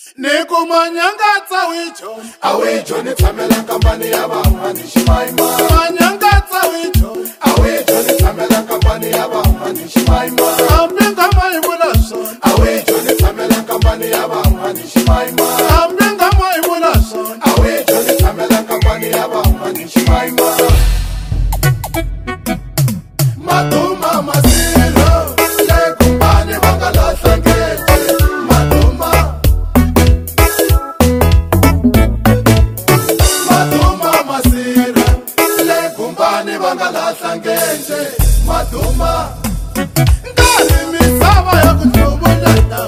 Niku manyangatsa wicho Awijo ni tsamela kampani ya van'wa ni ximayima. manyangatsa wicho Awijo ni tsamela kampani ya van'wa ni ximayima. hambi ngama yi vula swona Awijo ni tsamela kampani ya van'wa ni ximayima. hambi ngama yi vula swona Awijo ni tsamela kampani ya van'wa ni ximayima. Maduma masiro le kumbani va nga lahla ngece. Maduma masiro le kumbani va nga lahla ngece. Maduma ngari misava ya ku hluvuleta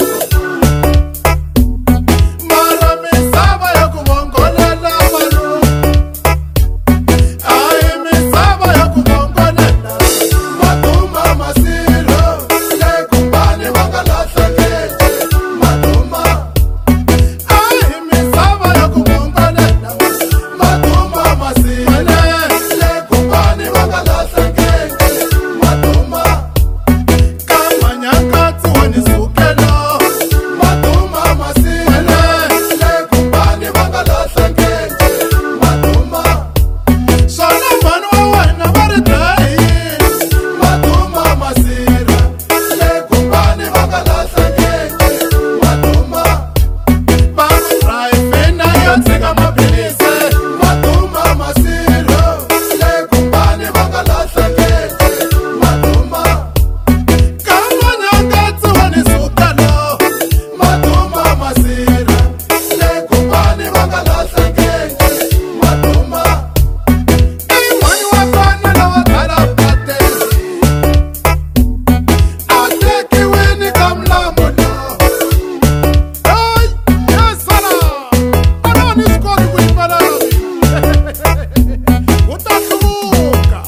mara misava ya ku vongolela vanhu a hi misava ya ku vongolela Maduma masiro le kumbani va nga lahla ngece. Maduma a hi misava ya ku vongolela Maduma masiro le kumbani va nga lahla ngece. Maduma ka manyangatsi wa ni sukela Maduma masiro le kumbani va nga lahla ngece. Maduma swona mhani wa wena va ri dlayini Maduma masiro le kumbani va nga lahla ngece. Maduma va ku drayivhina yo tshika maphilisi Maduma masiro le kumbani va nga lahla ngece. Maduma ka manyangatsi wa ni sukela Maduma masiro le kumbani va nga lahla ngece. Maduma i n'wani wa kona lava thala pateni a tekiwini ka mlambo lowu hey yesala a no ni swi koti ku yimbelela u ta hluvuka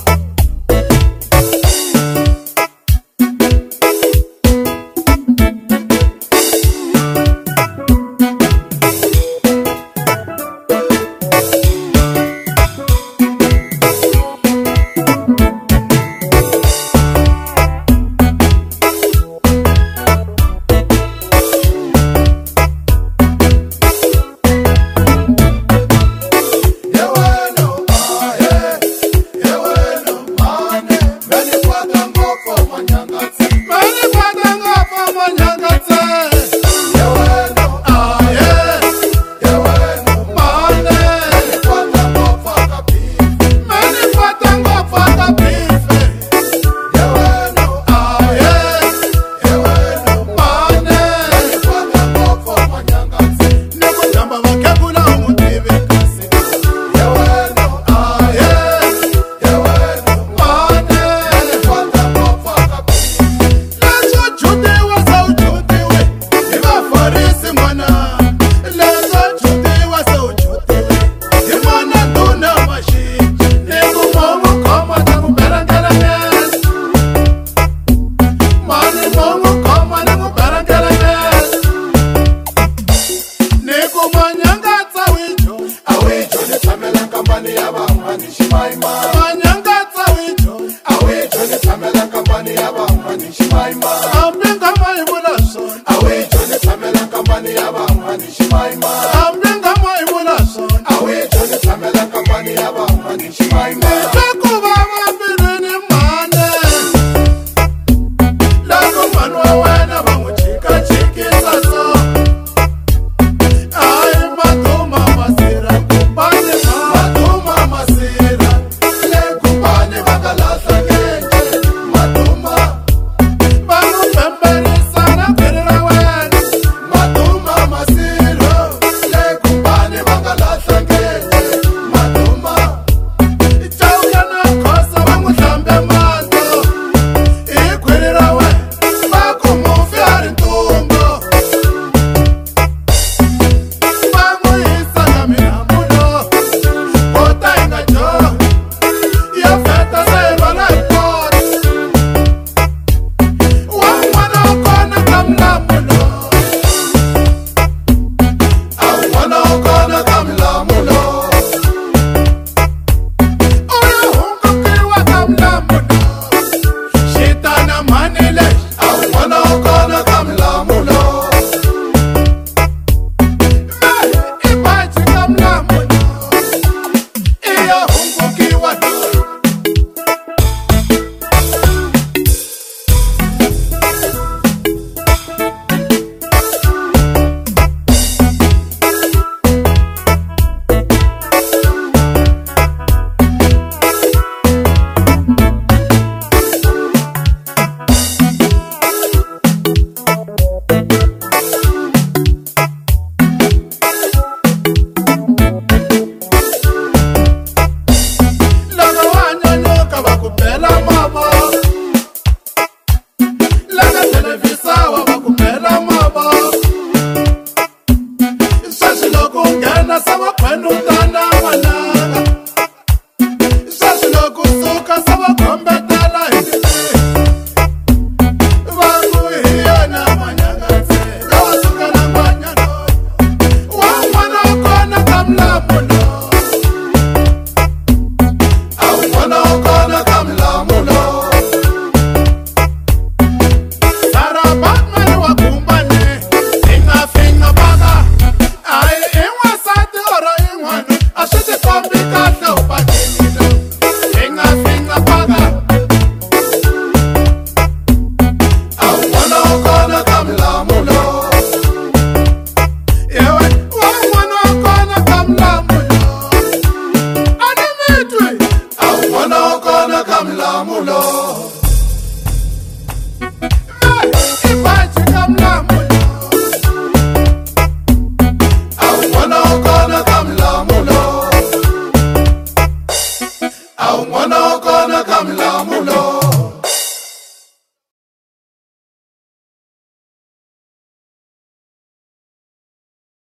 yeweno aye yeweno mane meni kwata ngopfo manyangatsi. mani kwata ngopfu manyangatsi Yeweno aye yeweno mane meni kwata ngopfo akabife. mani kwata ngopfu aka bife Yeweno aye yeweno mane meni kwata ngopfo manyangatsi. ni ku dyamba vakhegula u n'wi tivi kasi Yeweno aye yeweno mane meni kwata ngopfo akabife. leswo jutiwa se u jutiwe hi vafarisi n'wana leswo jutiwa se u jutiwe hi n'wana ndhuna maxinci ni ku mongo khoma ta ku berangelengela mani mongo khoma ni ku berangelengela ni ku manyangatsa wijo Awijo ni tsamela kampani ya van'wa ni ximayima. manyangatsa wijo Awijo ni tsamela kampani ya van'wa ni ximayima. hambi ngama yi vula swona Awijo ni tsamela kampani ya van'wa ni ximayima. hambi ngama yi vula swona Awijo ni tsamela kampani ya van'wa ni ximayima.